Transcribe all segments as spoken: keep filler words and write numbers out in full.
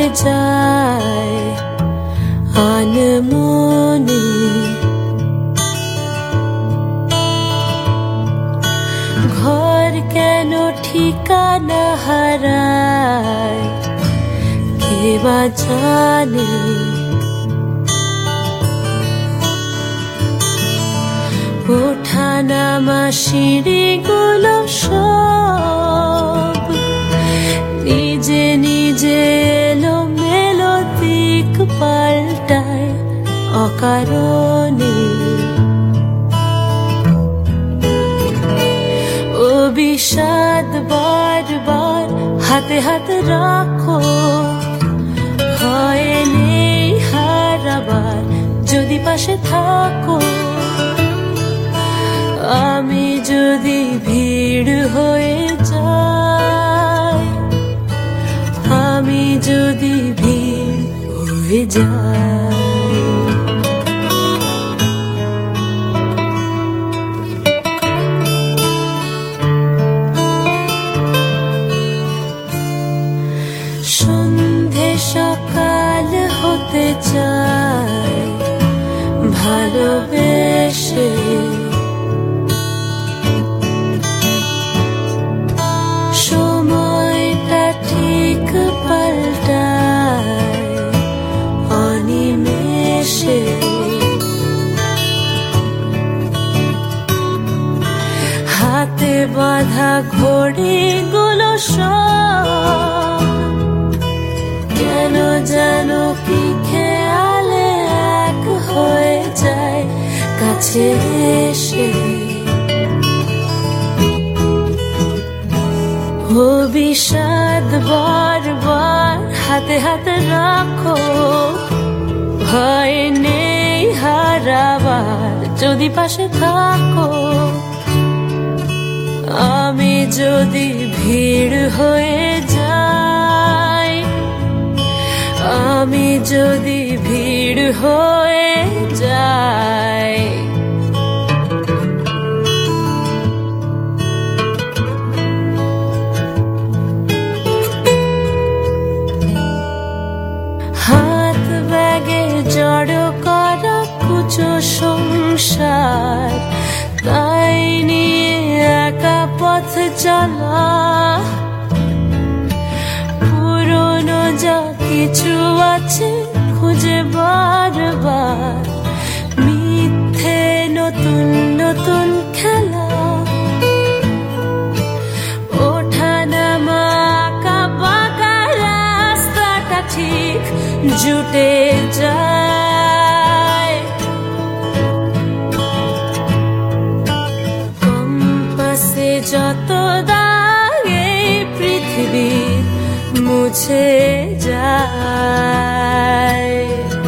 যায় আনমনে, ঘর কেন ঠিকানা হারায় কে বা জানে। ওঠা নামা সিঁড়িগুলো সব নিজে নিজে এলো মেলো দিক পাল্টায় অকারণে। ও বিষাদ বারবার হাতে হাতে রাখো, ভয় নেই হারাবার যদি পাশে থাকো। আমি যদি ভিড় হয়ে যাই, আমি যদি ভিড় হয়ে যাই। সন্ধে সকাল হতে চাই ভালোবেসে, সময়টা ঠিক পাল্টায় অনিমেষে। হাতে বাঁধা ঘড়িগুলো সব কেন যেন কি খেয়ালে এক হয়ে যায় কাছে এসে। ও বিষাদ বারবার হাতে হাতে রাখো, ভয় নেই হারাবার যদি পাশে থাকো। আমি যদি ভিড় হয়ে যাই, আমি যদি ভিড় হয়ে যাই। হাত ব্যাগে জড়ো করা কুচো সংসার, তাই নিয়ে একা পথ চলা। পুরনো যা কিছু আছে খুঁজে বারবার মিথ্যে নতুন নতুন খেলা। ওঠা নামা আঁকা বাঁকা রাস্তাটা ঠিক জুটে যায়। কম্পাসে যত দাগ এই পৃথিবীর মুছে যায়।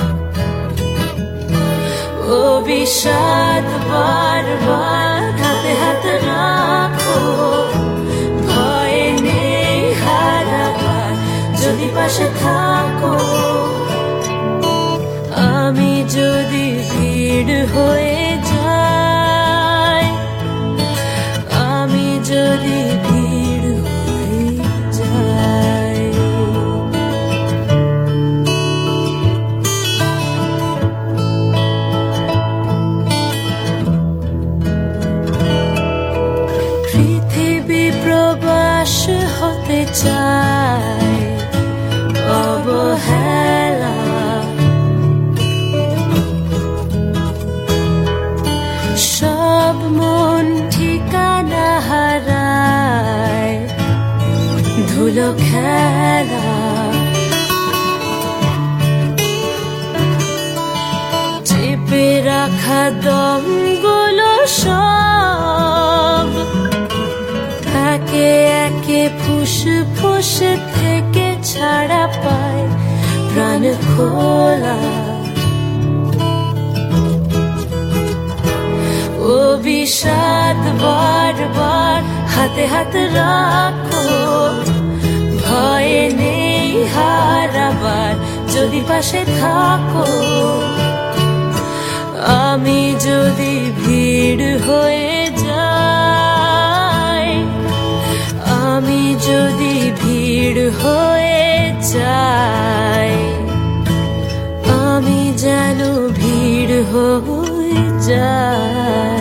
ও বিষাদ বারবার হাতে হাতে রাখো, ভয় নেই হারাবার যদি পাশে থাকো। আমি যদি ভিড় হয়ে যাই, আমি যদি ভিড় হয়ে যাই। পৃথিবী প্রবাস হতে চাই অবহেলা, সব মন ঠিকানা হারায় ধুলো খেলা। চেপে রাখা দমগুলো সব একে একে ফুসফুস থেকে ছাড়া পায় প্রাণ খোলা। ও বিষাদ বারবার হাতে হাতে রাখো, ভয় নেই হারাবার যদি পাশে থাকো। আমি যদি ভিড় হয়ে যাই, আমি যদি ভিড় হয়ে যাই। হয়ে যায়।